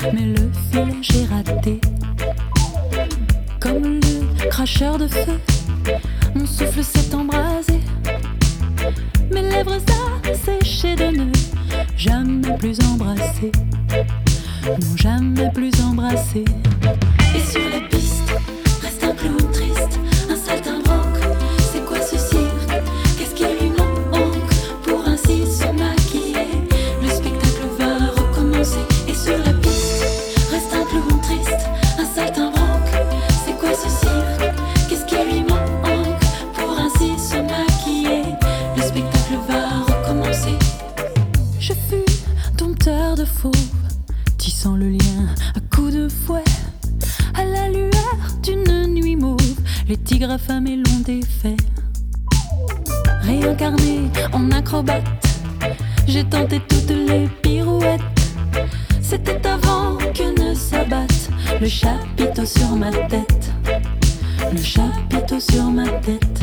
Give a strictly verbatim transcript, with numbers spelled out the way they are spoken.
mais le fil j'ai raté. Comme le cracheur de feu, mon souffle s'est embrasé. Mes lèvres asséchées de ne jamais plus embrasser. Non, jamais plus embrasser. Et sur la piste, reste un clown triste, un saltimbanque. C'est quoi ce cirque? Qu'est-ce qui lui manque pour ainsi se maquiller? Le spectacle va recommencer. Et sur la piste, reste un clown triste, un saltimbanque. C'est quoi ce cirque? Qu'est-ce qui lui manque pour ainsi se maquiller? Le spectacle va recommencer. Je fus dompteur de fauve, tissant le lien à coups de fouet. À la lueur d'une nuit mauve, les tigres affamés l'ont défait. Réincarné en acrobate, j'ai tenté toutes les pirouettes. C'était avant que ne s'abatte le chapiteau sur ma tête. Le chapiteau sur ma tête.